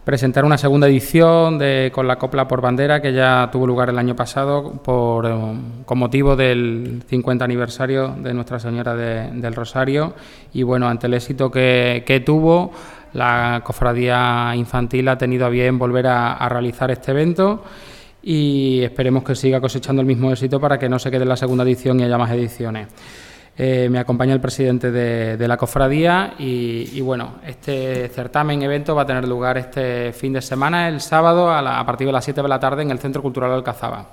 presentar una segunda edición con la Copla por Bandera, que ya tuvo lugar el año pasado con motivo del 50 aniversario de Nuestra Señora del Rosario. Y bueno, ante el éxito que tuvo, la Cofradía Infantil ha tenido a bien volver a realizar este evento y esperemos que siga cosechando el mismo éxito para que no se quede en la segunda edición y haya más ediciones. Me acompaña el presidente de la cofradía y bueno, este certamen, evento va a tener lugar este fin de semana, el sábado, a partir de las 7 de la tarde en el Centro Cultural Alcazaba.